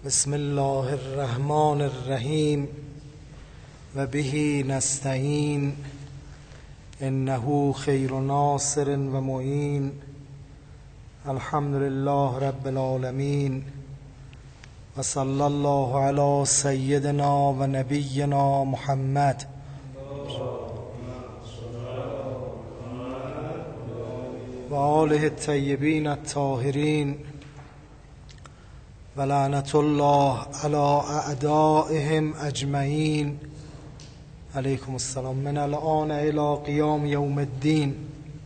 بسم الله الرحمن الرحیم و به نستعین انه خیر ناصر و معین. الحمد لله رب العالمین و صلی الله علی سیدنا و نبینا محمد و آله الطیبین الطاهرین و لعنت الله علی اعدائهم اجمعین. علیکم السلام. من الان الی قیام یوم الدین.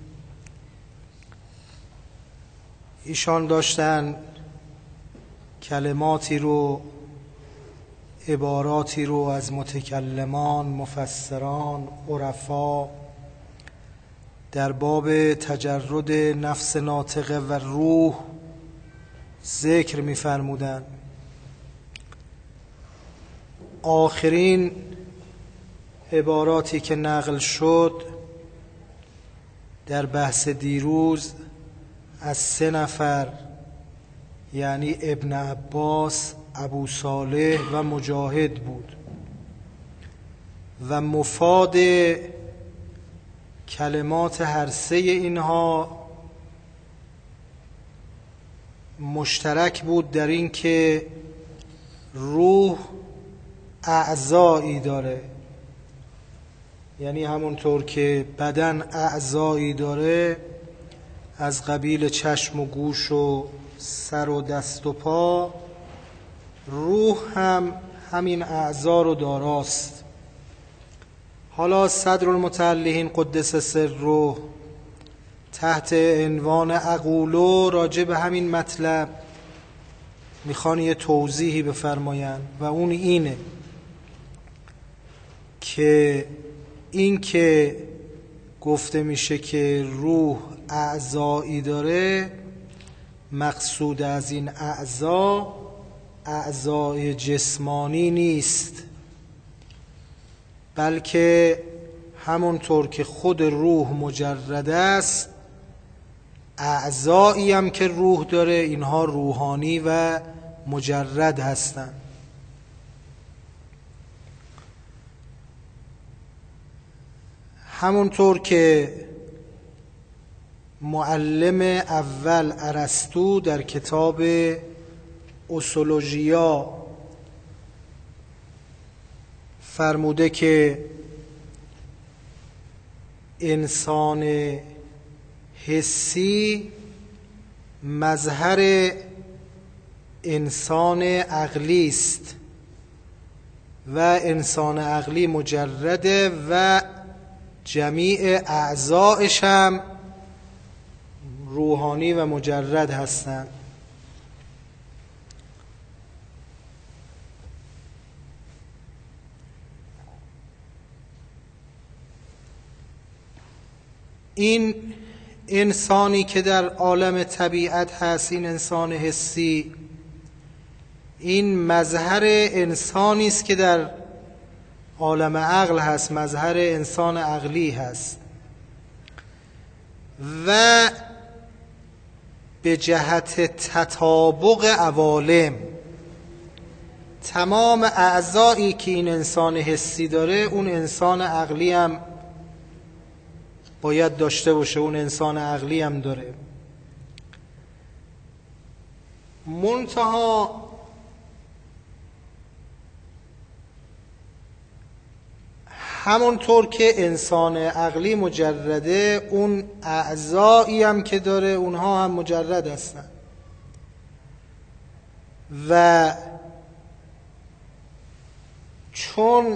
ایشان داشتن کلماتی رو، عباراتی رو از متکلمان، مفسران، عرفا در باب تجرد نفس ناطقه و روح ذکر می‌فرمودند. آخرین عباراتی که نقل شد در بحث دیروز از 3 نفر، یعنی ابن عباس، ابو صالح و مجاهد بود و مفاد کلمات هر 3 اینها مشترک بود در این که روح اعضایی داره، یعنی همونطور که بدن اعضایی داره از قبیل چشم و گوش و سر و دست و پا، روح هم همین اعضا رو داراست. حالا صدر المتعلقین قدس سره تحت عنوان اقولو راجع به همین مطلب میخوان یه توضیحی بفرمایند و اون اینه که این که گفته میشه که روح اعضایی داره، مقصود از این اعضای جسمانی نیست، بلکه همونطور که خود روح مجرد است، اعضایی هم که روح داره اینها روحانی و مجرد هستند. همونطور که معلم اول ارسطو در کتاب اوسولوژیا فرموده که انسان حسی مظهر انسان عقلی است و انسان عقلی مجرده و جمیع اعضایش هم روحانی و مجرد هستند. این انسانی که در عالم طبیعت هست، این انسان حسی، این مظهر انسانی است که در عالم عقل هست، مظهر انسان عقلی هست و به جهت تطابق عوالم تمام اعضایی که این انسان حسی داره اون انسان عقلی هم باید داشته باشه، اون انسان عقلی هم داره. منتها همونطور که انسان عقلی مجرده، اون اعضایی هم که داره اونها هم مجرد هستن و چون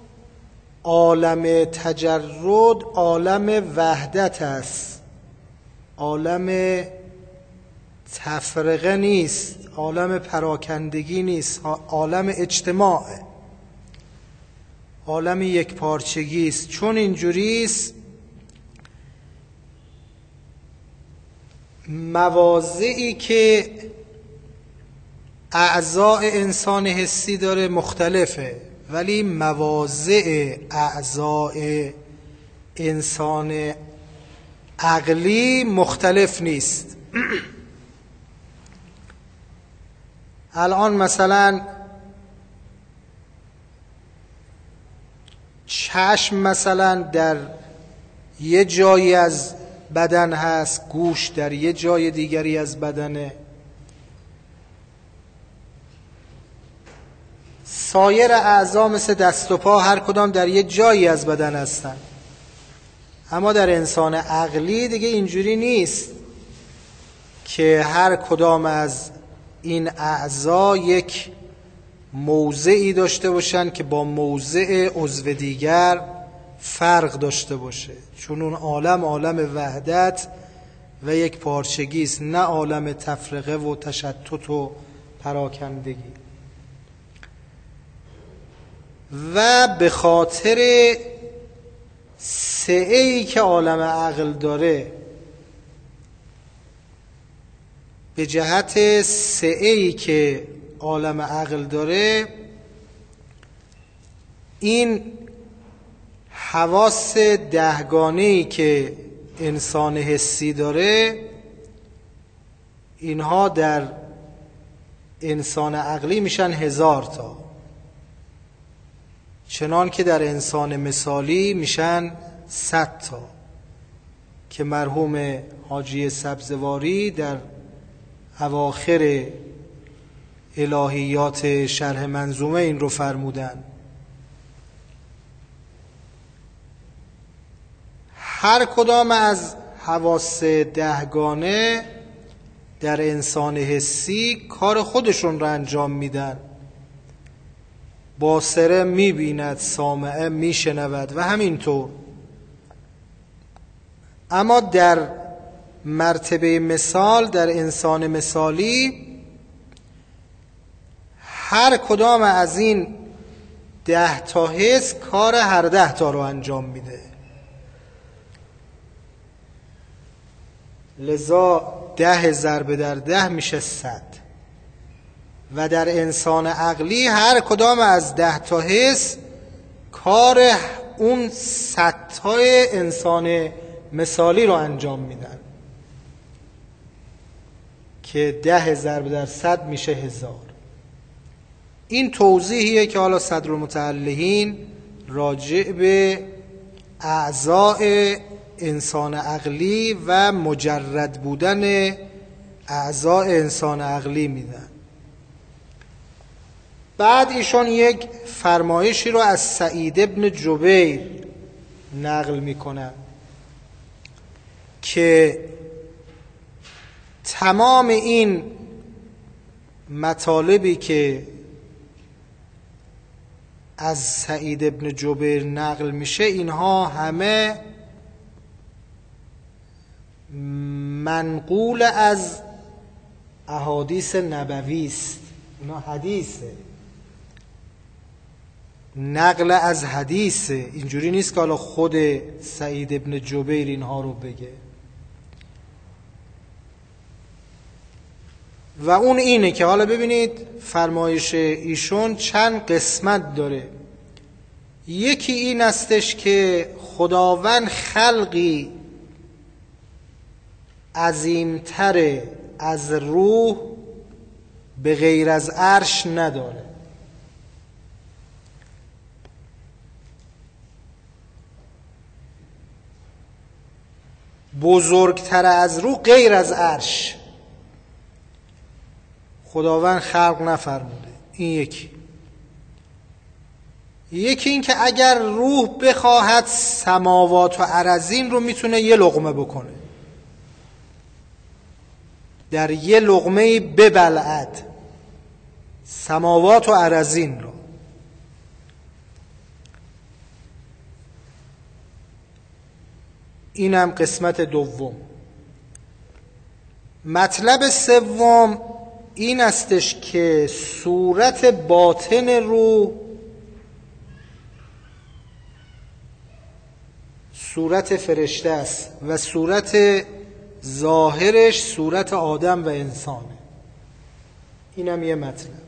عالم تجرد عالم وحدت است، عالم تفرقه نیست، عالم پراکندگی نیست، عالم اجتماع، عالم یک پارچگی است. چون اینجوری است، مواضعی که اعضای انسان حسی داره مختلفه، ولی مواضع اعضای انسان عقلی مختلف نیست. الان مثلا چشم مثلا در یه جایی از بدن هست، گوش در یه جای دیگری از بدنه، سایر اعضا مثل دست و پا هر کدام در یه جایی از بدن هستن. اما در انسان عقلی دیگه اینجوری نیست که هر کدام از این اعضا یک موضعی داشته باشن که با موضع عضو دیگر فرق داشته باشه، چون اون عالم وحدت و یک پارچگی است، نه عالم تفرقه و تشتت و پراکندگی. و به خاطر سعه‌ای که عالم عقل داره، به جهت سعه‌ای که عالم عقل داره، این حواس دهگانه‌ای که انسان حسی داره، اینها در انسان عقلی میشن 1000 تا، چنان که در انسان مثالی میشن 100 تا که مرحوم حاجی سبزواری در اواخر الهیات شرح منظومه این رو فرمودن. هر کدام از حواس دهگانه در انسان حسی کار خودشون رو انجام میدن. باصره میبیند، سامعه میشنود و همینطور. اما در مرتبه مثال، در انسان مثالی، هر کدام از این 10 تا حس کار هر 10 تا رو انجام میده. لذا 10 ضرب در 10 میشه 100. و در انسان عقلی هر کدام از 10 تا حس کار اون 100 تای انسان مثالی رو انجام میدن که 10 ضرب در 100 میشه 1000. این توضیحیه که حالا صدرالمتعلهین راجع به اعضاء انسان عقلی و مجرد بودن اعضاء انسان عقلی میدن. بعد ایشون یک فرمایشی رو از سعید ابن جبیر نقل میکنن که تمام این مطالبی که از سعید ابن جبیر نقل میشه، اینها همه منقول از احادیث نبوی است. اینا حدیثه، نقل از حدیثه. اینجوری نیست که حالا خود سعید ابن جبیر اینها رو بگه. و اون اینه که حالا ببینید فرمایش ایشون چند قسمت داره. یکی این استش که خداوند خلقی عظیمتر از روح به غیر از عرش نداره. بزرگتر از روح غیر از عرش خداوند خلق نفرموده. این یکی این که اگر روح بخواهد سماوات و ارضین رو میتونه یه لقمه بکنه، در یه لقمه ببلعد سماوات و ارضین رو. اینم قسمت دوم. مطلب سوم این استش که صورت باطن روح صورت فرشته است و صورت ظاهرش صورت آدم و انسانه. اینم یه مطلب.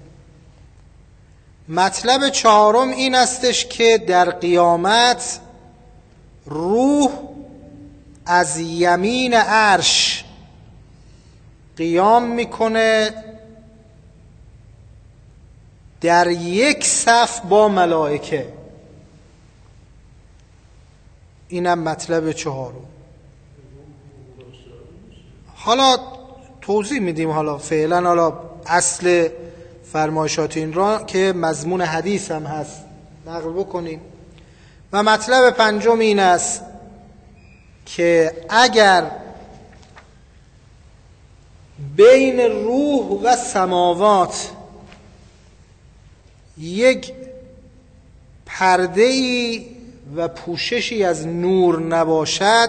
مطلب چهارم این استش که در قیامت روح از یمین عرش قیام میکنه در یک صف با ملائکه. اینم مطلب چهارم. حالا توضیح میدیم، حالا فعلا اصل فرمایشات این را که مضمون حدیث هم هست نقل بکنیم. و مطلب پنجم این است که اگر بین روح و سماوات یک پرده‌ای و پوششی از نور نباشد،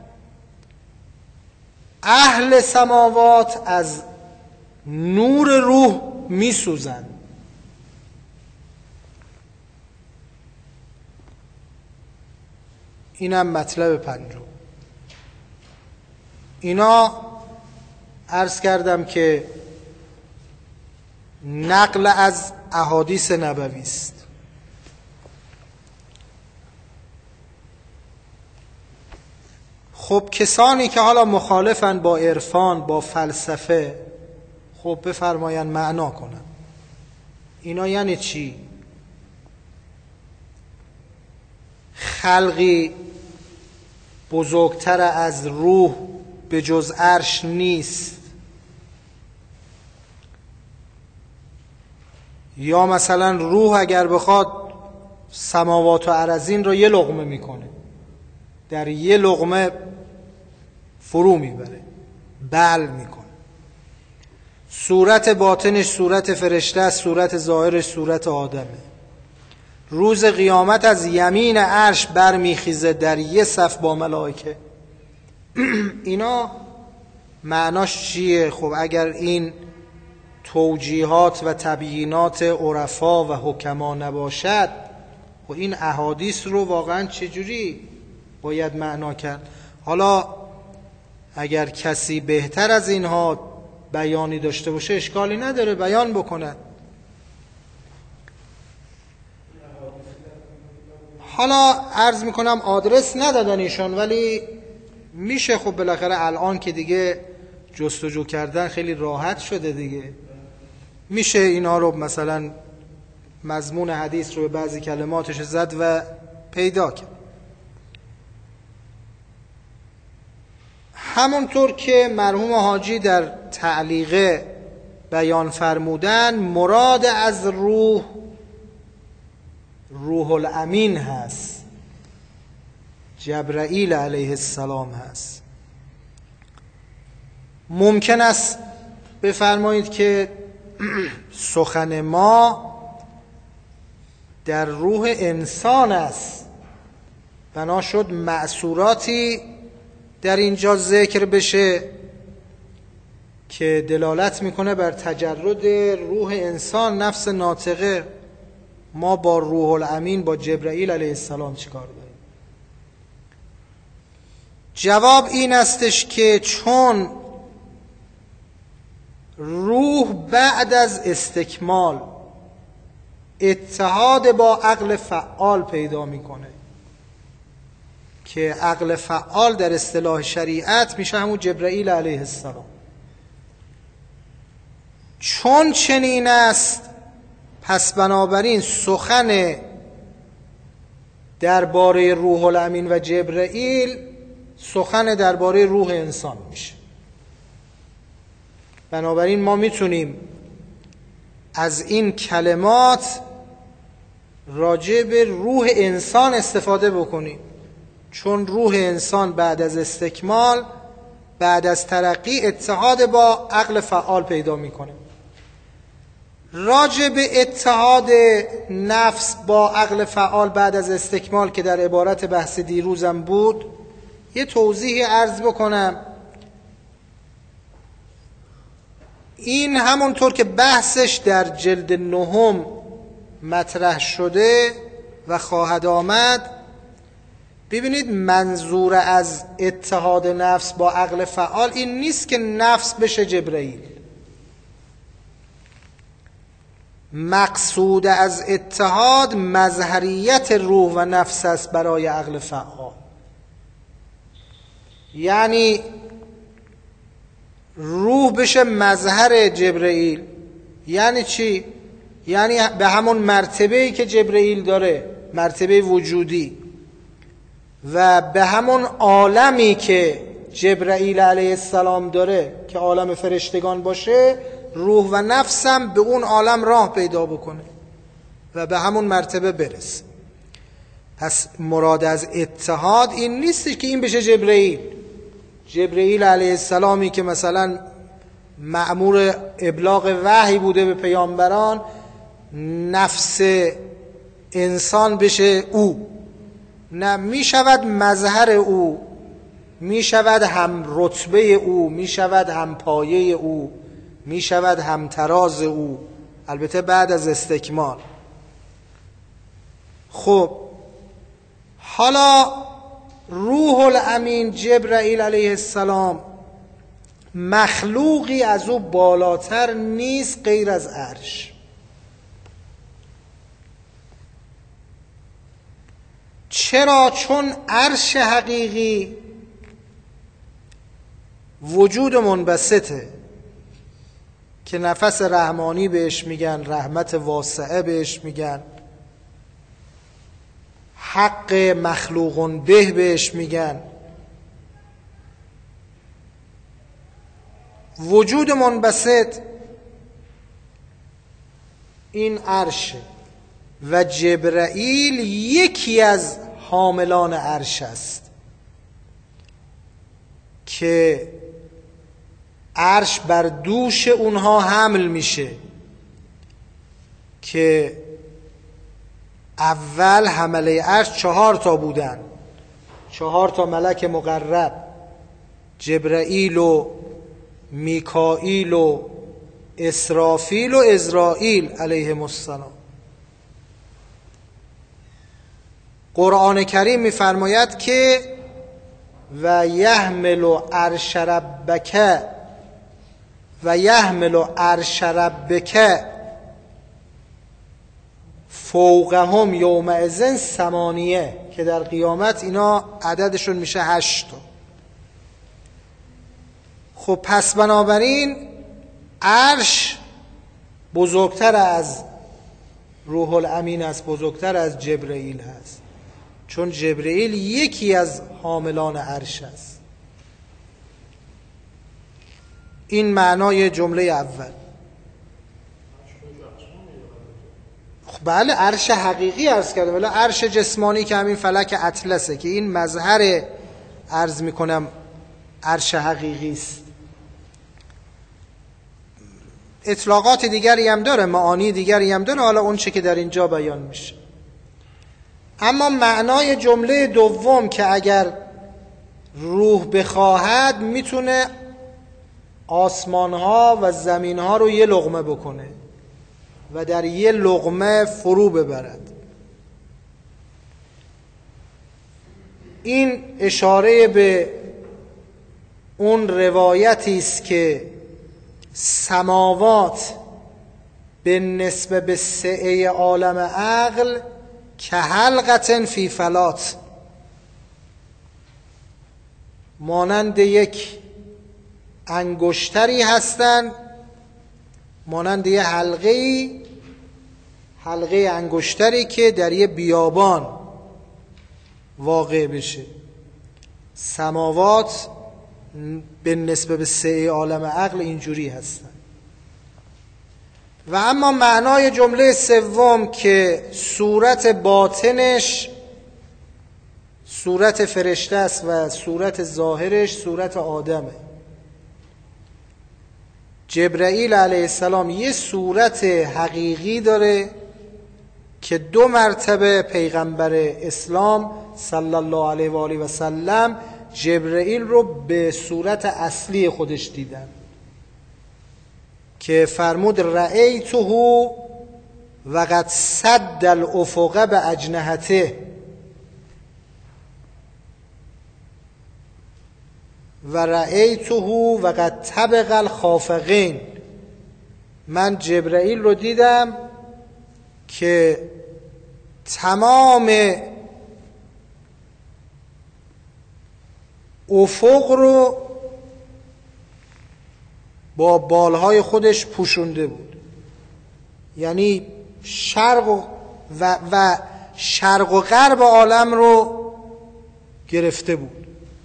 اهل سماوات از نور روح می سوزند. اینم مطلب پنجم. اینا عرض کردم که نقل از احادیث نبوی است. خب کسانی که حالا مخالفن با عرفان، با فلسفه، خب بفرماین معنا کنن. اینا یعنی چی؟ خلقی بزرگتر از روح به جز عرش نیست، یا مثلا روح اگر بخواد سماوات و ارضین رو یه لقمه میکنه، در یه لقمه فرو میبره، بل میکنه. صورت باطنش صورت فرشته است، صورت ظاهرش صورت آدمه. روز قیامت از یمین عرش برمیخیزه در یه صف با ملائکه. اینا معناش چیه؟ خب اگر این توجیهات و تبیینات عرفا و حکما نباشد، خب این احادیث رو واقعا چجوری باید معنا کرد؟ حالا اگر کسی بهتر از اینها بیانی داشته باشه اشکالی نداره بیان بکنه. حالا عرض میکنم آدرس ندادن ایشان، ولی میشه خب بالاخره الان که دیگه جستجو کردن خیلی راحت شده دیگه، میشه اینا رو مثلا مضمون حدیث رو به بعضی کلماتش زد و پیدا کرد. همونطور که مرحوم حاجی در تعلیقه بیان فرمودن، مراد از روح روح الامین هست، جبرائیل علیه السلام هست. ممکن است بفرمایید که سخن ما در روح انسان است، بنا شد مأثوراتی در اینجا ذکر بشه که دلالت میکنه بر تجرد روح انسان، نفس ناطقه. ما با روح الامین، با جبرائیل علیه السلام چیکار داریم؟ جواب این استش که چون روح بعد از استکمال اتحاد با عقل فعال پیدا میکنه، که عقل فعال در اصطلاح شریعت میشه همون جبرائیل علیه السلام. چون چنین است، پس بنابراین سخن درباره روح الامین و جبرائیل سخن درباره روح انسان میشه. بنابراین ما میتونیم از این کلمات راجع به روح انسان استفاده بکنیم، چون روح انسان بعد از استکمال، بعد از ترقی، اتحاد با عقل فعال پیدا میکنه. راجع به اتحاد نفس با عقل فعال بعد از استکمال که در عبارت بحث دیروزم بود، یه توضیح عرض بکنم. این همونطور که بحثش در جلد 9 مطرح شده و خواهد آمد، ببینید منظور از اتحاد نفس با عقل فعال این نیست که نفس بشه جبرائیل. مقصود از اتحاد مظهریت روح و نفس است برای عقل فعال. یعنی روح بشه مظهر جبرائیل. یعنی چی؟ یعنی به همون مرتبه‌ای که جبرئیل داره، مرتبه وجودی، و به همون عالمی که جبرئیل علیه السلام داره که عالم فرشتگان باشه، روح و نفسم به اون عالم راه پیدا بکنه و به همون مرتبه برسه. پس مراد از اتحاد این نیست که این بشه جبرئیل علیه السلامی که مثلا مأمور ابلاغ وحی بوده به پیامبران، نفس انسان بشه او. نه، می شود مظهر او، می شود هم رتبه او، می شود هم پایه او، می شود هم تراز او، البته بعد از استکمال. خب حالا روح الامین جبرئیل علیه السلام مخلوقی از او بالاتر نیست غیر از عرش. چرا؟ چون عرش حقیقی وجود منبسطه که نفس رحمانی بهش میگن، رحمت واسعه بهش میگن، حق مخلوق به بهش میگن. وجود منبسط این عرشه و جبرئیل یکی از حاملان عرش است که عرش بر دوش اونها حمل میشه، که اول حمله عرش 4 تا بودن، 4 تا ملک مقرب، جبرئیل و میکائیل و اسرافیل و عزرائیل علیهم السلام. قرآن کریم می‌فرماید که و یحمل عرش ربک و یحمل عرش ربک فوقهم یومئذ 8، که در قیامت اینا عددشون میشه 8. خب پس بنابراین عرش بزرگتر از روح الامین است، بزرگتر از جبرئیل هست، چون جبرئیل یکی از حاملان عرش است. این معنای جمله اول. خب بله، عرش حقیقی عرض کردم، ولی عرش جسمانی که همین فلک اطلسه که این مظهر عرض میکنم عرش حقیقی است. اطلاقات دیگری هم داره، معانی دیگری هم داره، حالا اون چه که در اینجا بیان میشه. اما معنای جمله دوم که اگر روح بخواهد میتونه آسمانها و زمینها رو یه لقمه بکنه و در یه لقمه فرو ببرد. این اشاره به اون روایتی است که سماوات به نسبت به سعه عالم عقل که حلقة فی فلات، مانند یک انگشتری هستند، مانند یک حلقه انگشتری که در یک بیابان واقع بشه. سماوات به نسبت به سعه عالم عقل اینجوری هستن. و اما معنای جمله سوم که صورت باطنش صورت فرشته است و صورت ظاهرش صورت آدمه. جبرئیل علیه السلام یه صورت حقیقی داره که 2 مرتبه پیغمبر اسلام صلی الله علیه و آله و سلم جبرئیل رو به صورت اصلی خودش دیدن که فرمود رأیته و قد سد الافق باجنحته و رأیته و قد طبق الخافقین. من جبرئیل رو دیدم که تمام افق رو با بالهای خودش پوشونده بود، یعنی شرق و شرق و غرب عالم رو گرفته بود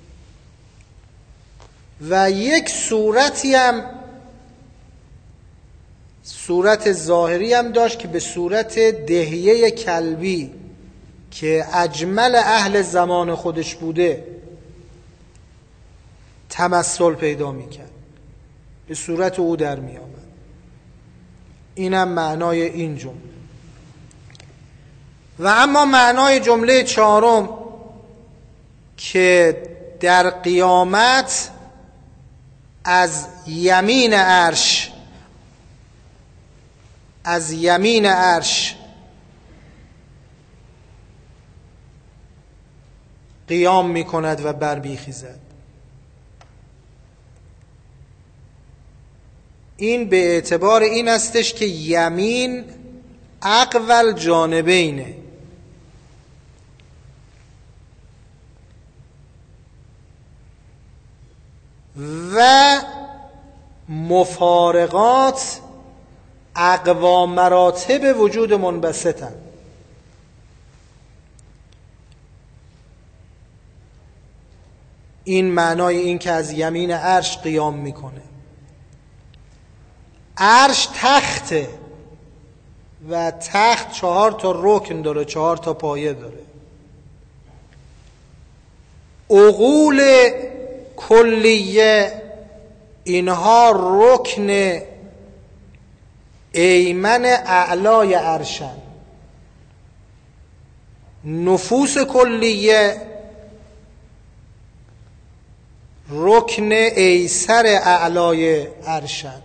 و یک صورتی هم، صورت ظاهری هم داشت که به صورت دهیه کلبی که اجمل اهل زمان خودش بوده تمثل پیدا میکرد، به صورت او در میآمد. اینم معنای این جمله. و اما معنای جمله چهارم که در قیامت از یمین عرش قیام می کند و برمیخیزد. این به اعتبار این استش که یمین اقوال جانبینه و مفارقات اقوا مراتب وجود منبسطن. این معنای این که از یمین عرش قیام میکنه. عرش تخته و تخت 4 تا رکن داره، 4 تا پایه داره. عقول کلیه اینها رکن ایمن اعلای عرشن. نفوس کلیه رکن ایسر اعلای عرشن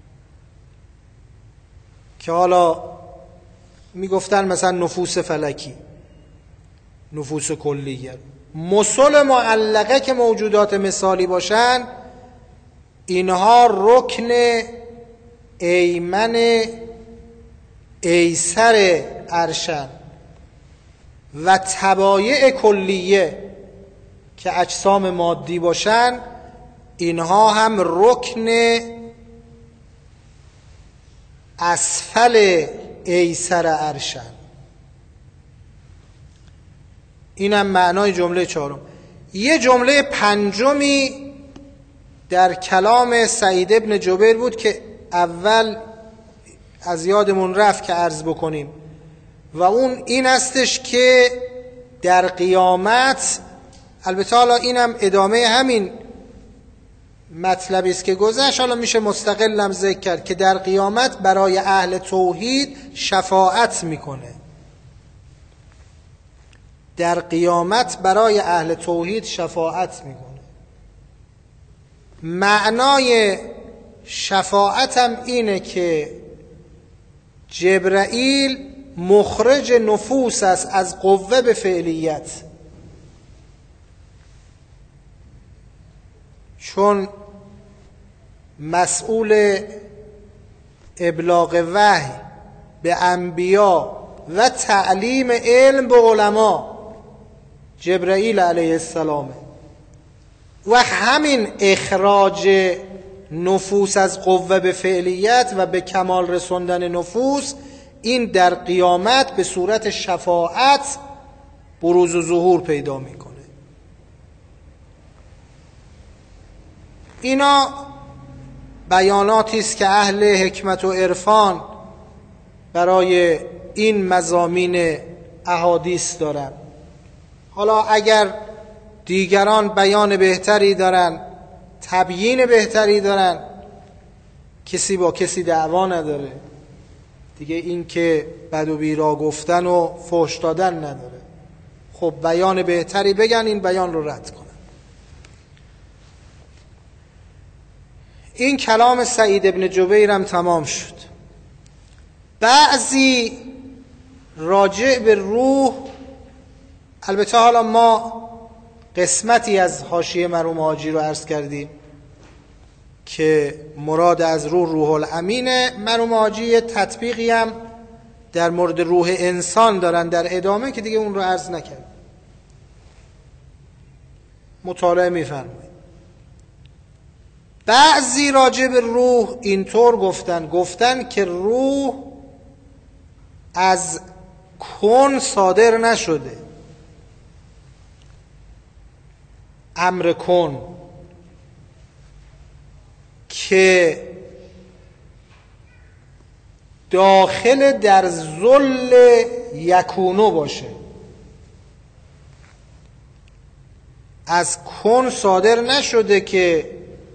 که حالا میگفتن مثلا نفوس فلکی، نفوس کلیه. مسل معلقه که موجودات مثالی باشن اینها رکن ایمن ایسر عرشن و تبایع کلیه که اجسام مادی باشن اینها هم رکن اسفل ایسر عرشن. اینم معنای جمله چهارم. یه جمله پنجمی در کلام سعید ابن جبیر بود که اول از یادمون رفت که عرض بکنیم و اون این استش که در قیامت، البته حالا اینم ادامه همین مطلبی است که گذشت، حالا میشه مستقلم ذکر کرد که در قیامت برای اهل توحید شفاعت میکنه. در قیامت برای اهل توحید شفاعت میکنه. معنای شفاعت هم اینه که جبرائیل مخرج نفوس است از قوه به فعلیت، چون مسئول ابلاغ وحی به انبیا و تعلیم علم به علما جبرائیل علیه السلامه و همین اخراج نفوس از قوه به فعلیت و به کمال رسوندن نفوس، این در قیامت به صورت شفاعت بروز و ظهور پیدا میکنه. اینا بیاناتی است که اهل حکمت و عرفان برای این مضامین احادیث دارن. حالا اگر دیگران بیان بهتری دارن، تبیین بهتری دارن، کسی با کسی دعوا نداره دیگه. این که بد و بیرا گفتن و فحش دادن نداره. خب بیان بهتری بگن، این بیان رو رد کنن. این کلام سعید ابن جبیر هم تمام شد. بعضی راجع به روح، البته حالا ما قسمتی از حاشیه مرحوم حاجی رو عرض کردیم که مراد از روح الامینه. مرحوم حاجی تطبیقی هم در مورد روح انسان دارن در ادامه که دیگه اون رو عرض نکرد، مطالعه می‌فرمایید. بعضی راجع به روح اینطور گفتن که روح از کن صادر نشده. امر کن که داخل در ذل یکونو باشه، از کن صادر نشده که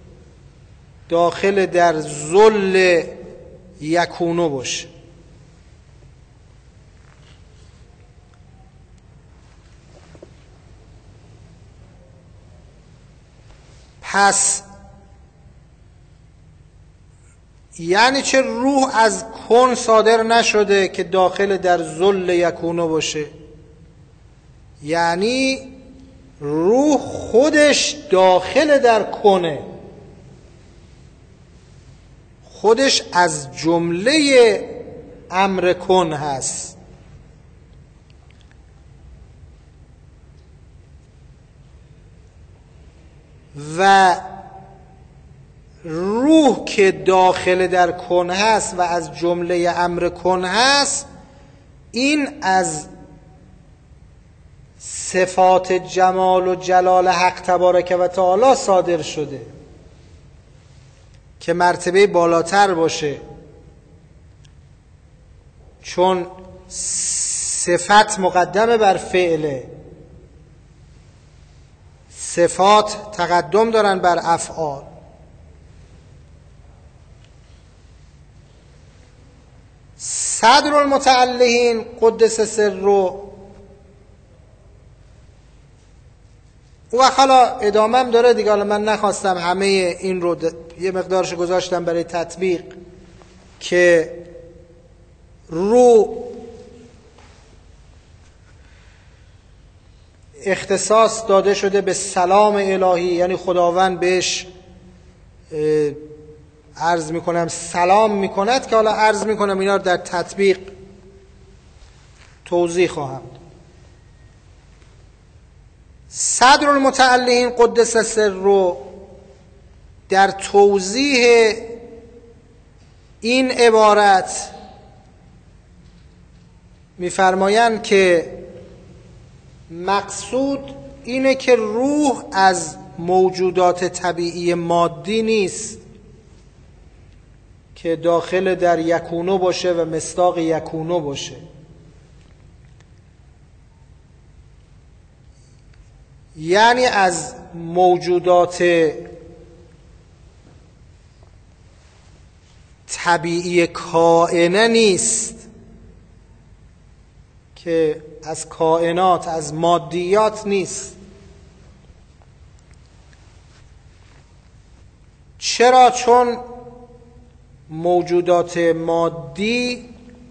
داخل در ذل یکونو باشه. پس یعنی چه روح از کن صادر نشده که داخل در ذل یکونو باشه؟ یعنی روح خودش داخل در کنه، خودش از جمله امر کن هست. و روح که داخل در کن هست و از جمله امر کن هست، این از صفات جمال و جلال حق تبارک و تعالی صادر شده که مرتبه بالاتر باشه، چون صفت مقدمه بر فعله، صفات تقدم دارن بر افعال. صدر المتعلهین قدس سره و حالا ادامه داره دیگه. حالا من نخواستم همه این رو یه مقدارش گذاشتم برای تطبیق که رو اختصاص داده شده به سلام الهی، یعنی خداوند بهش عرض میکنم سلام میکند، که حالا عرض میکنم اینا رو در تطبیق توضیح خواهم داد. صدر المتعلهین قدس سره در توضیح این عبارت میفرمایند که مقصود اینه که روح از موجودات طبیعی مادی نیست که داخل در یکونو باشه و مصداق یکونو باشه، یعنی از موجودات طبیعی کائنه نیست که از کائنات، از مادیات نیست. چرا؟ چون موجودات مادی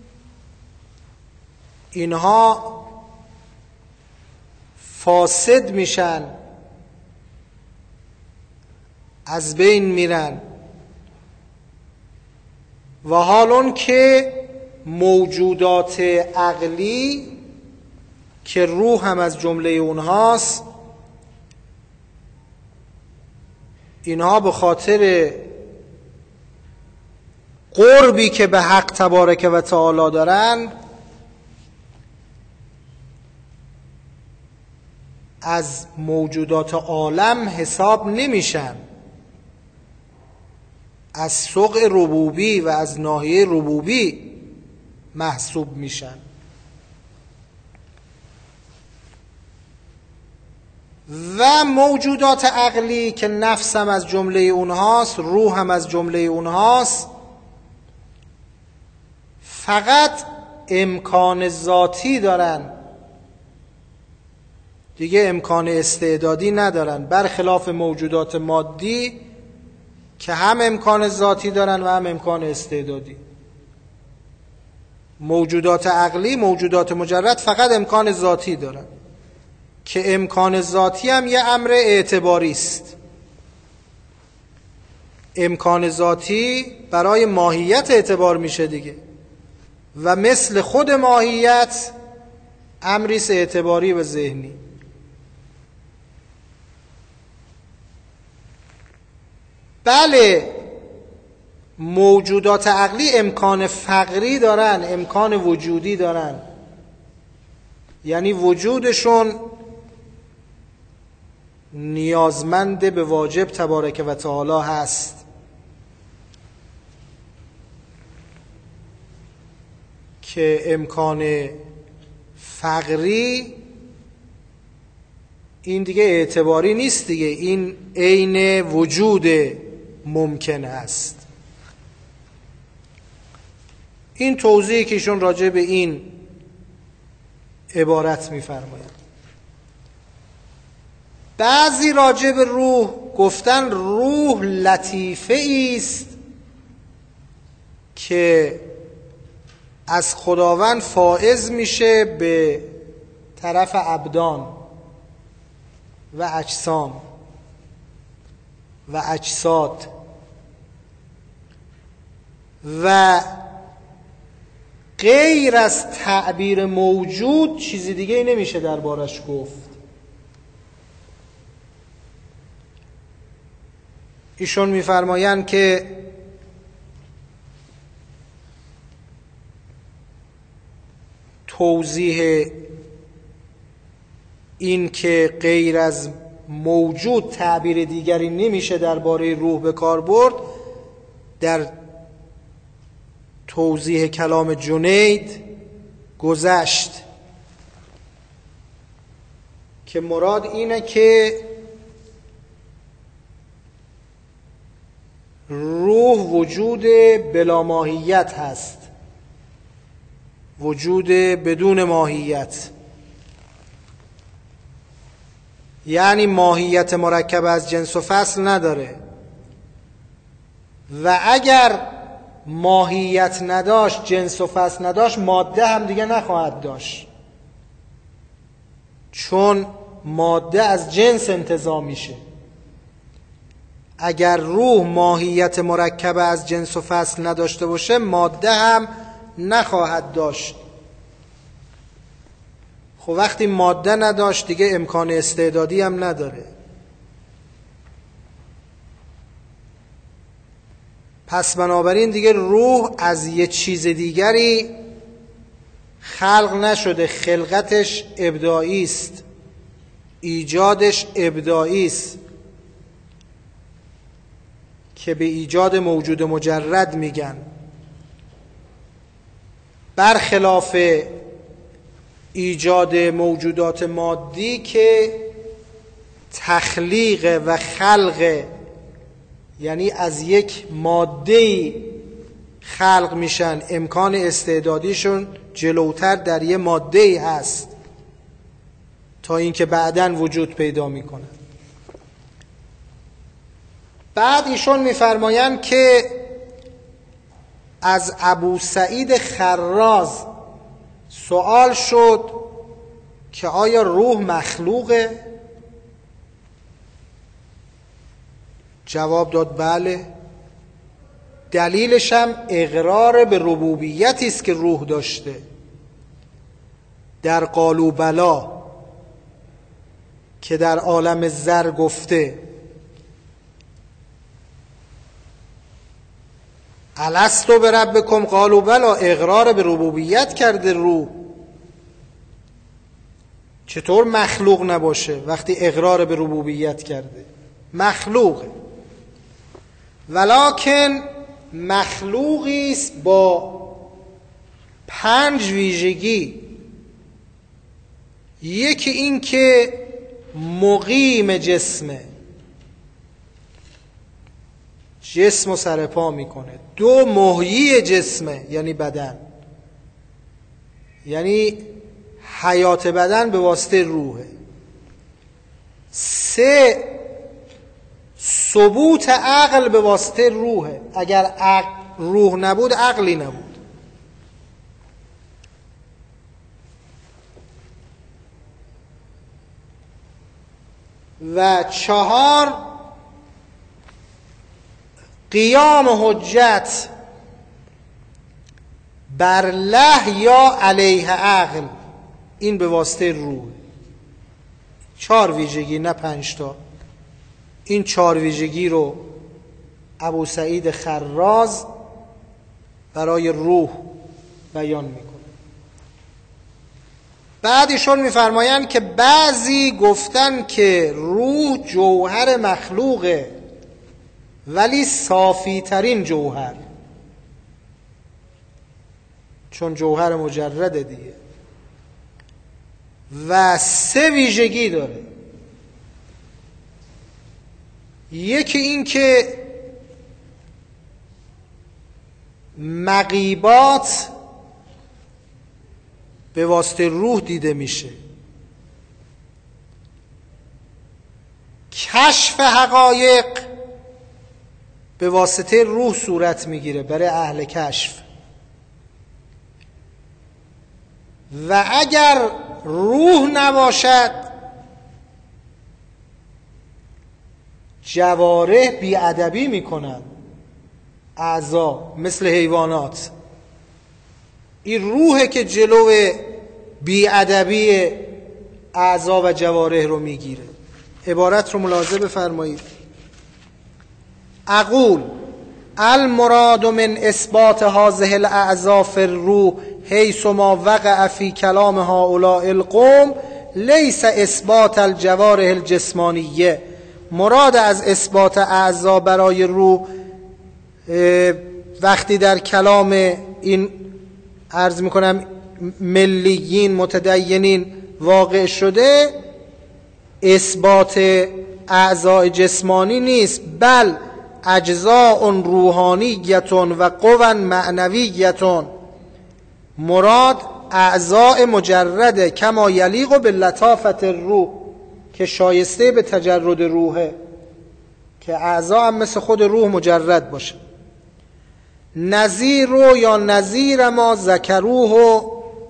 اینها فاسد میشن، از بین میرن، و حال اون که موجودات عقلی که روح هم از جمله اونهاست، اینها به خاطر قربی که به حق تبارک و تعالی دارن از موجودات عالم حساب نمیشن، از سوق ربوبی و از ناحیه ربوبی محسوب میشن. و موجودات عقلی که نفس هم از جمله اونهاست، روح هم از جمله اونهاست، فقط امکان ذاتی دارن، دیگه امکان استعدادی ندارن، برخلاف موجودات مادی که هم امکان ذاتی دارن و هم امکان استعدادی. موجودات عقلی، موجودات مجرد فقط امکان ذاتی دارن که امکان ذاتی هم یه امر اعتباری است. امکان ذاتی برای ماهیت اعتبار میشه دیگه، و مثل خود ماهیت امریست اعتباری و ذهنی. بله موجودات عقلی امکان فقری دارن، امکان وجودی دارن، یعنی وجودشون نیازمند به واجب تبارک و تعالی هست. که امکان فقری این دیگه اعتباری نیست دیگه، این عین وجود ممکن است. این توضیحی که ایشون راجع به این عبارت می‌فرمایند. بعضی راجع به روح گفتن روح لطیفه است که از خداوند فائز میشه به طرف ابدان و اجسام و اجساد و غیر از تعبیر موجود چیزی دیگه نمیشه دربارش گفت. ایشون میفرمایند که توضیح این که غیر از موجود تعبیر دیگری نمیشه درباره روح به کار برد در توضیح کلام جنید گذشت، که مراد اینه که روح وجود بلا ماهیت هست، وجود بدون ماهیت، یعنی ماهیت مرکب از جنس و فصل نداره. و اگر ماهیت نداشت، جنس و فصل نداشت، ماده هم دیگه نخواهد داشت، چون ماده از جنس انتزاع میشه. اگر روح ماهیت مرکب از جنس و فصل نداشته باشه، ماده هم نخواهد داشت. خب وقتی ماده نداشت دیگه امکان استعدادی هم نداره. پس بنابراین دیگه روح از یه چیز دیگری خلق نشده، خلقتش ابداعی است، ایجادش ابداعی است، که به ایجاد موجود مجرد میگن، برخلاف ایجاد موجودات مادی که تخلیق و خلق، یعنی از یک ماده‌ای خلق میشن، امکان استعدادیشون جلوتر در یه ماده‌ای هست تا اینکه بعداً وجود پیدا میکنن. بعد ایشون میفرمایند که از ابو سعید خراز سوال شد که آیا روح مخلوقه؟ جواب داد بله. دلیلش هم اقرار به ربوبیتی است که روح داشته. در قالوا بلی که در عالم ذر گفته الستو بربکم قالوا بلی، اقرار به ربوبیت کرده روح. چطور مخلوق نباشه وقتی اقرار به ربوبیت کرده؟ مخلوقه، ولکن مخلوقی است با 5 ویژگی. یکی این که مقیم جسمه، جسم و سرپا میکنه. 2 محیی جسمه، یعنی بدن، یعنی حیات بدن به واسطه روحه. 3 ثبوت عقل به واسطه روحه. اگر روح نبود عقلی نبود. و 4 قیام حجت بر له یا علیه عقل، این به واسطه روح. 4 ویژگی، نه 5 تا. این 4 ویژگی رو ابو سعید خراز برای روح بیان میکنه. بعد ایشون میفرمایند که بعضی گفتن که روح جوهر مخلوقه، ولی صافی ترین جوهر، چون جوهر مجرده دیگه، و 3 ویژگی داره. یکی این که مغیبات به واسطه روح دیده میشه، کشف حقایق به واسطه روح صورت میگیره برای اهل کشف، و اگر روح نباشد جوارح بیادبی میکنن، اعضا مثل حیوانات. این روحه که جلو بیادبی اعضا و جوارح رو میگیره. عبارت رو ملاحظه بفرمایید. اقول المراد من اثبات هذه الاعضاء فی الروح حیث ما وقع فی کلام هؤلاء القوم لیس اثبات الجوارح الجسمانیه. مراد از اثبات اعضا برای روح وقتی در کلام این عرض میکنم ملیین متدینین واقع شده، اثبات اعضاء جسمانی نیست، بل اجزاء روحانیتون و قوا معنویتون. مراد اعضاء مجرده کما یلیق باللطافت الروح، که شایسته به تجرد روحه، که اعضا هم مثل خود روح مجرد باشه. نظیر یا نظیر ما ذکروه،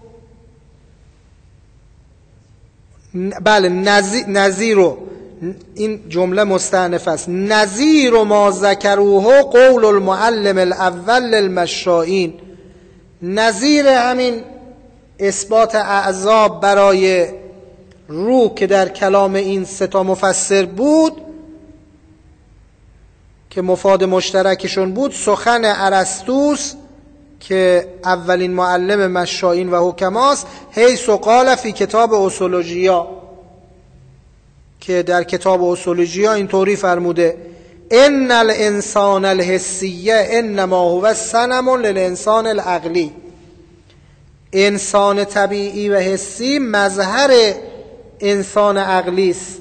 بله نظیر، این جمله مستأنف است. نظیر ما ذکروه قول المعلم الاول للمشائین. نظیر همین اثبات اعضا برای روح که در کلام این 3 مفسر بود، که مفاد مشترکشون بود، سخن ارسطوس که اولین معلم مشائین و حکماست، حیث قال فی کتاب اصولوژیا، که در کتاب اصولوژیا اینطوری فرموده: ان الانسان الحسیه انما هو صنم للانسان العقلی. انسان طبیعی و حسی مظهر انسان عقلی است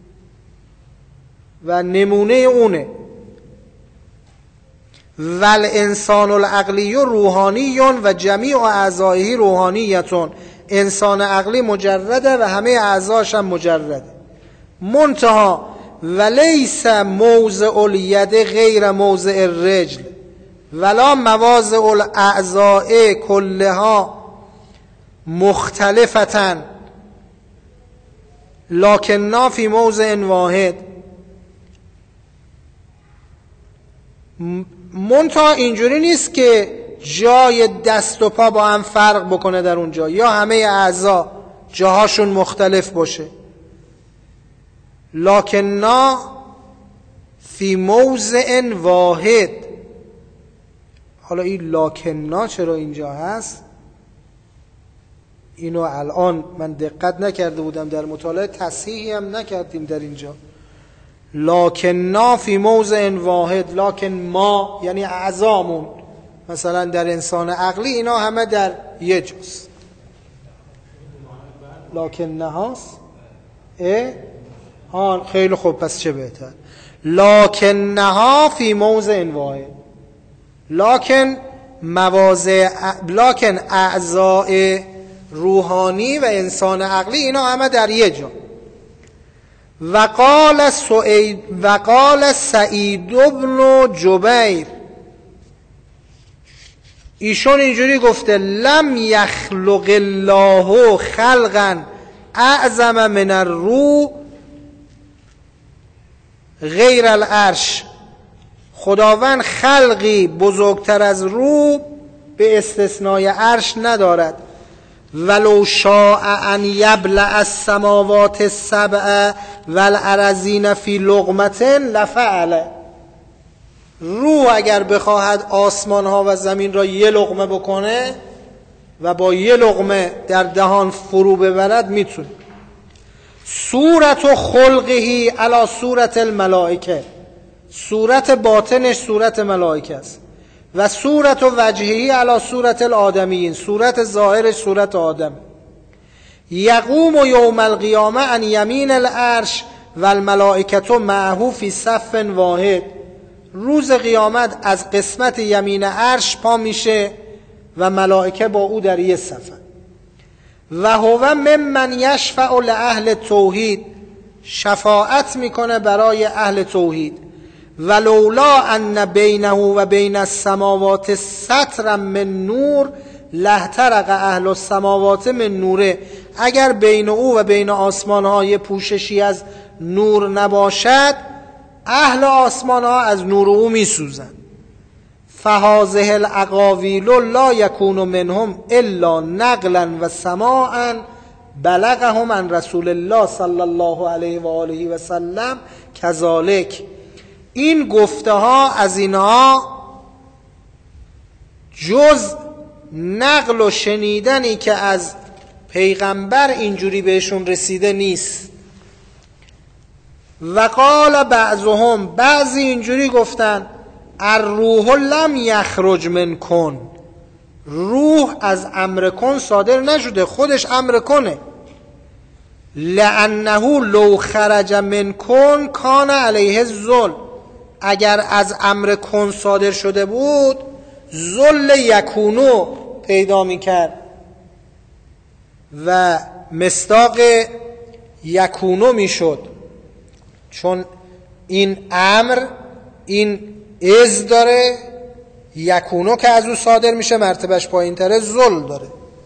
و نمونه اونه. ول انسان العقلی روحانی و جمیع اعضایه روحانیتون. انسان عقلی مجرده و همه اعضاش هم مجرده. منتها ولیس موضع الید غیر موضع الرجل ولا مواضع الاعضاء کلها مختلفتن لکننا فی موضع واحد. منتها اینجوری نیست که جای دست و پا با هم فرق بکنه در اونجا، یا همه اعضا جاهاشون مختلف باشه. لکننا فی موضع واحد. حالا این لکننا چرا اینجا هست؟ اینو الان من دقت نکرده بودم، در مطالعه تصحیحی هم نکردیم در اینجا. لکننا فی موضع واحد، لکن ما یعنی اعضامون مثلا در انسان عقلی اینا همه در یه جاست. لکن نهاست خیلی خوب، پس چه بهتر. لکن نها فی موضع واحد، لکن اعضاء روحانی و انسان عقلی اینا همه در یه جا. وقال سعید بن جبیر، ایشون اینجوری گفته: لم یخلق الله خلقا اعظم من الروح غیر العرش. خداوند خلقی بزرگتر از روح به استثنای عرش ندارد. ولو شاء ان یبلع السماوات السبع والارضین فی لقمة لفعل. روح اگر بخواهد آسمان ها و زمین را یه لقمه بکنه و با یه لقمه در دهان فرو ببرد میتونه. صورت و خلقهی علی صورت الملائکه، صورت باطنش صورت ملائکه است. و صورت و وجههی علی صورت الآدمیین، صورت ظاهرش صورت آدم. یقوم یوم القیامه عن یمین العرش و الملائکه معه فی صف واحد، روز قیامت از قسمت یمین عرش پا میشه و ملائکه با او در یه صف. و هو ممن یشفع لأهل توحید، شفاعت میکنه برای اهل توحید. ولولا ان بینه و بین السماوات سطرا من نور لاحترق اهل السماوات من نوره، اگر بین او و بین آسمان ها یه پوششی از نور نباشد اهل آسمان ها از نور او میسوزند. فهذه الاقاویل لا یکون منهم الا نقلا و سماعا بلغهم عن رسول الله صلی الله علیه و آله و سلم کذالک. این گفته ها از اینها جز نقل و شنیدنی که از پیغمبر اینجوری بهشون رسیده نیست. و قال بعضهم، بعضی اینجوری گفتن الروح لم یخرج من کن، روح از امر کن صادر نشده، خودش امر کنه. لانه لو خرج من کن کان علیه الذل، اگر از امر کن صادر شده بود ذل یکونو پیدا میکرد و مصداق یکونو میشد، چون این امر این از داره، یکونو که از او صادر میشه مرتبهش پایین تره، ذل داره.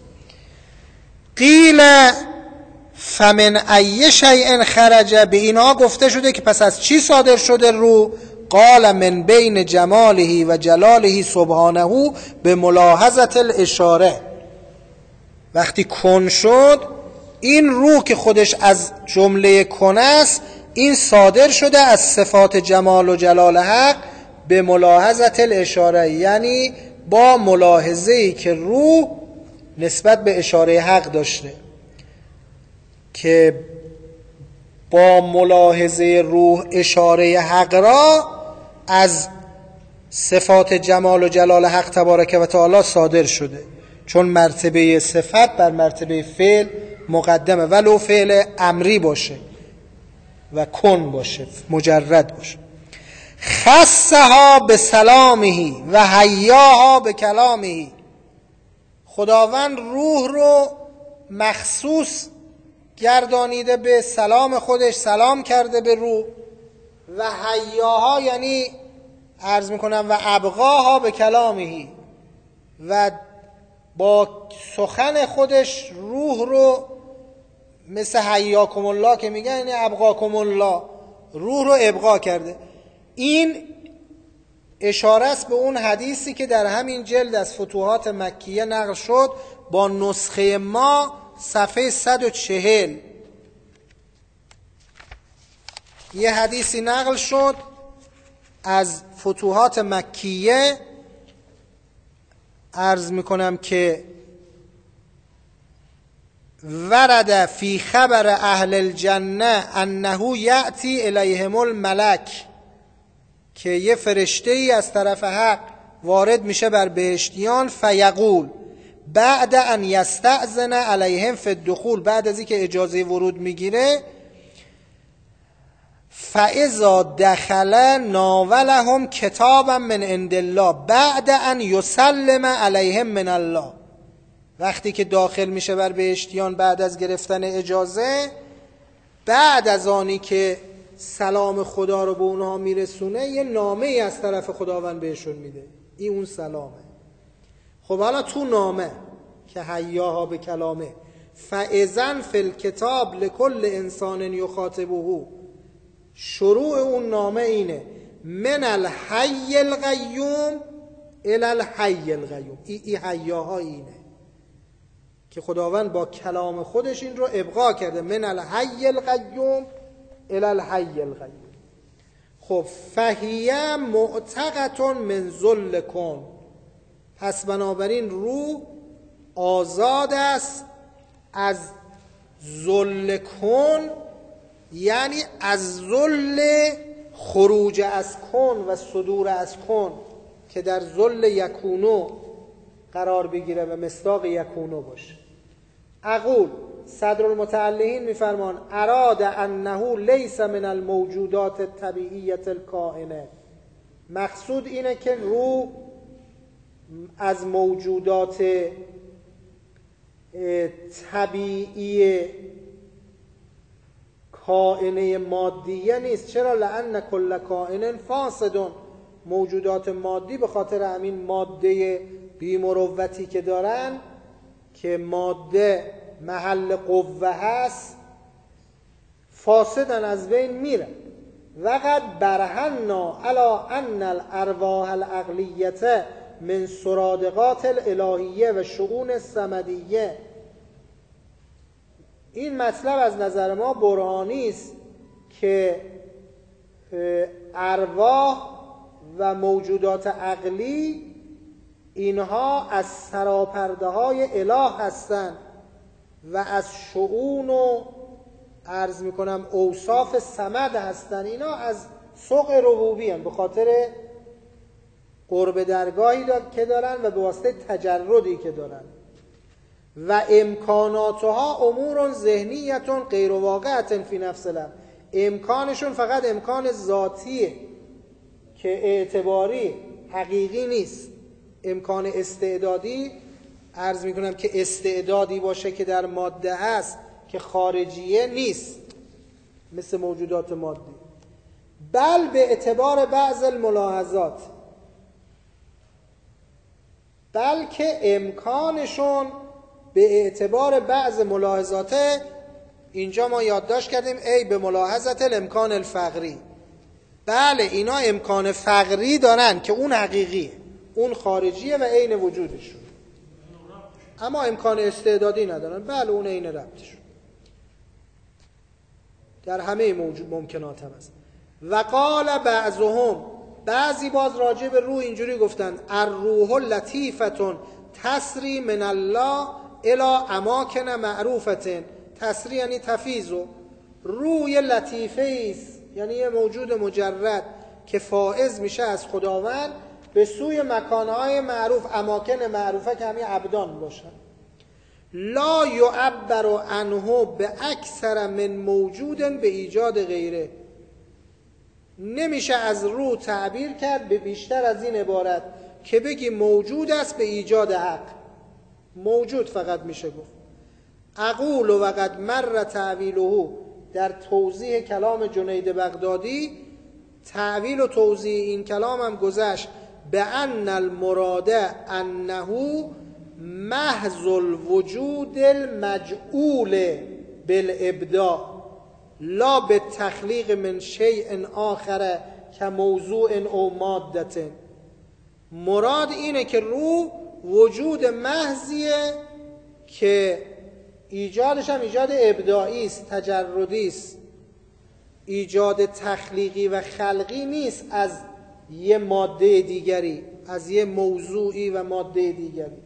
قیل فمن ای شیء خرج، به اینا گفته شده که پس از چی صادر شده رو؟ قال من بین جماله و جلاله سبحانه به ملاحظت الاشاره، وقتی کن شد این روح که خودش از جمله کن است این صادر شده از صفات جمال و جلال حق به ملاحظت الاشاره، یعنی با ملاحظه‌ای که روح نسبت به اشاره حق داشته، که با ملاحظه روح اشاره حق را از صفات جمال و جلال حق تبارک و تعالی صادر شده، چون مرتبه صفت بر مرتبه فعل مقدمه، ولو فعل امری باشه و کن باشه، مجرد باشه. خصها به سلامه و حیاها به کلامه، خداوند روح رو مخصوص گردانیده به سلام خودش، سلام کرده به روح. و حیاها یعنی عرض میکنم و ابقاها به کلامه، و با سخن خودش روح رو مثل حیاکم الله که میگن یعنی ابقاکم الله، روح رو ابقا کرده. این اشاره است به اون حدیثی که در همین جلد از فتوحات مکیه نقل شد با نسخه ما صفحه 140. یه حدیثی نقل شد از فتوحات مکیه، عرض میکنم که ورد فی خبر اهل الجنه انه یأتی الیهم الملک، که یه فرشته ای از طرف حق وارد میشه بر بهشتیان، فیقول بعد ان یستأذن علیهم فی الدخول، بعد از اینکه اجازه ورود میگیره، فاذا دخل ناولهم کتابا من عند الله بعد ان یسلم علیهم من الله، وقتی که داخل میشه بر بهشتیان بعد از گرفتن اجازه، بعد از آنی که سلام خدا رو به اونها میرسونه یه نامه ای از طرف خداوند بهشون میده، این اون سلامه. خب حالا تو نامه که حیاها به کلامه، فاذن فی الکتاب لکل انسان یخاطبه، شروع اون نامه اینه من الحی القیوم الی الحی القیوم، ای حیاها اینه که خداوند با کلام خودش این رو ابقا کرده، من الحی القیوم الی الحی القیوم. خب فهیه معتقتون من ذل کن، پس بنابراین روح آزاد است از ذل کن، یعنی از ذل خروج از کن و صدور از کن که در ذل یکونو قرار بگیره و مصداق یکونو باشه. اقول صدر المتعلقین میفرمان اراد انه لیس من الموجودات الطبیعیه الکائنه، مقصود اینه که روح از موجودات طبیعی کائنه مادیه نیست. چرا؟ لأن کل کائن فاسدون، موجودات مادی به خاطر همین ماده بی‌مروتی که دارن که ماده محل قوه هست فاسدن، از بین میرن. وقد برهنا علی ان الارواح العقلیه من سرادقات الالهیه و شؤون الصمدیه. این مطلب از نظر ما برهانی است که ارواح و موجودات عقلی اینها از سراپرده های اله هستند و از شؤون و عرض میکنم اوصاف صمد هستند. اینا از سوق ربوبی هستند به خاطر قرب درگاهی که دارن و به واسطه تجردی که دارن. و امکاناتها امور ذهنیتون غیر واقعه فی نفس الامر، امکانشون فقط امکان ذاتیه که اعتباری حقیقی نیست. امکان استعدادی عرض میکنم که استعدادی باشه که در ماده هست که خارجیه نیست مثل موجودات مادی، بل به اعتبار بعض الملاحظات، بلکه امکانشون به اعتبار بعض ملاحظات. اینجا ما یادداشت کردیم ای به ملاحظت الامکان الفقری، بله اینا امکان فقری دارن که اون حقیقیه، اون خارجیه و عین وجودشون، اما امکان استعدادی ندارن. بله اون عین ربطشون در همه ممکنات هم هست. و قال بعضهم، بعضی باز راجع به روح اینجوری گفتن الروح لطیفتون تسری من الله الی اماکن معروفتن. تسری یعنی تفیزو، روح لطیفه است یعنی یه موجود مجرد که فائز میشه از خداوند به سوی مکانهای معروف، اماکن معروفه که همین ابدان باشن. لا یعبر عنه به اکثر من موجود به ایجاد غیره، نمیشه از روح تعبیر کرد به بیشتر از این عبارت که بگی موجود است به ایجاد حق، موجود فقط میشه گفت. اقول و قد مر تعویله، در توضیح کلام جنید بغدادی تعویل و توضیح این کلام هم گذشت به ان المراد انه محض الوجود المجعول بالابداع لا بالتخلیق من شیء آخر کموضوع او مادة. مراد اینه که روح وجود محضیه که ایجادش هم ایجاد ابداعی است، تجردی است، ایجاد تخلیقی و خلقی نیست از یه ماده دیگری، از یه موضوعی و ماده دیگری.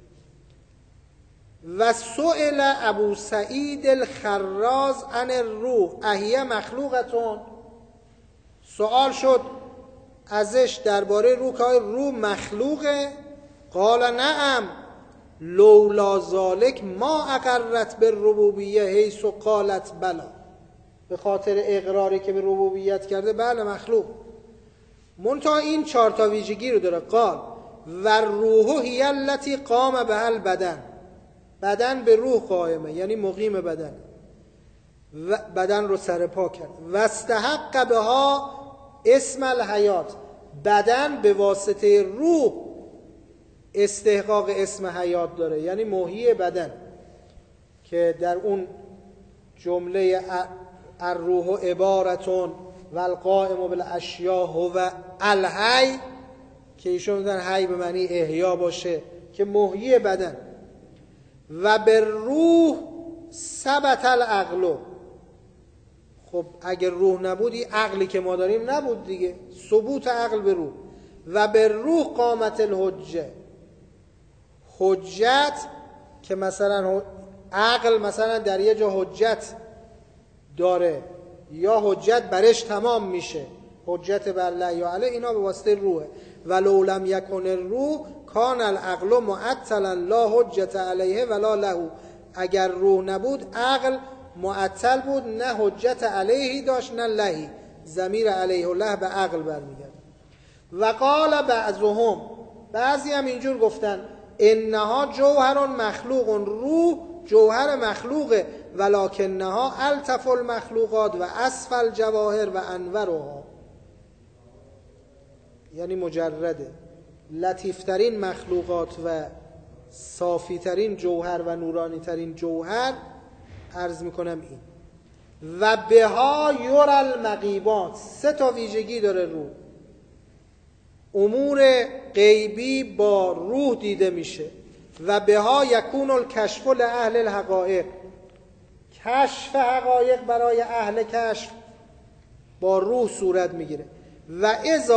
و سئل ابو سعید الخراز عن الروح اهیه مخلوقتون، سوال شد ازش درباره روح که روح مخلوقه. قال نعم لولا ذالک ما اقرت بالربوبیه حیث قالت بلا، به خاطر اقراری که به ربوبیت کرده بله مخلوق. منتها این 4 تا ویژگی رو داره. قال و روح هی التی قام بها البدن، بدن به روح قائمه یعنی مقیم بدن و بدن رو سر پا کرد. و استحق بها اسم الحیات، بدن به واسطه روح استحقاق اسم حیات داره یعنی محیی بدن، که در اون جمله الروح عبارتون و القائم بالاشیاء هو الحی که ایشون میگن حی به معنی احیا باشه که محیی بدن. و به روح ثبت العقل، خب خب اگر روح نبودی عقلی که ما داریم نبود دیگه، ثبوت عقل به روح. و به روح قامت الحجه، حجت که مثلا عقل مثلا در یه جا حجت داره یا حجت برش تمام میشه، حجت بر الله یا علیه، اینا به واسطه روحه. ولو لم یکن الروح کان العقل معطلا لا حجت علیه ولا له. اگر روح نبود عقل معطل بود، نه حجت علیهی داشت نه لهی. ضمیر علیه و له به عقل برمیگرد. و قال بعضهم، بعضی هم اینجور گفتن انها جوهر مخلوق، روح جوهر مخلوقه، ولکنها الطف المخلوقات و اسفل الجواهر و انورها، یعنی مجرده، لطیفترین مخلوقات و صافیترین جوهر و نورانیترین جوهر. عرض میکنم این و بها یور المغیبات، 3 ویژگی داره روح. امور غیبی با روح دیده میشه. و بها یکون الکشف لاهل الحقایق، کشف حقایق برای اهل کشف با روح صورت میگیره. و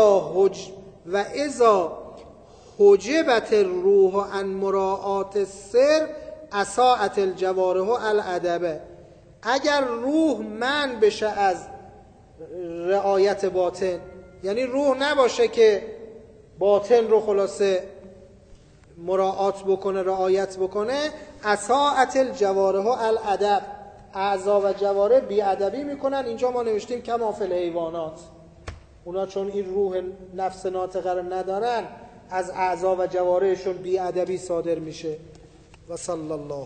اذا حجبت الروح عن مراعات السر اساءت الجوارح الادب. اگر روح منع بشه از رعایت باطن، یعنی روح نباشه که باطن رو خلاصه مراعات بکنه، رعایت بکنه، اساءت الجوارح الادب، اعضا و جوارح بیادبی میکنن. اینجا ما نوشتیم کما فی الحیوانات، اونا چون این روح نفس ناطقه رو ندارن، از اعضا و جوارحشون بیادبی صادر میشه. و صلی الله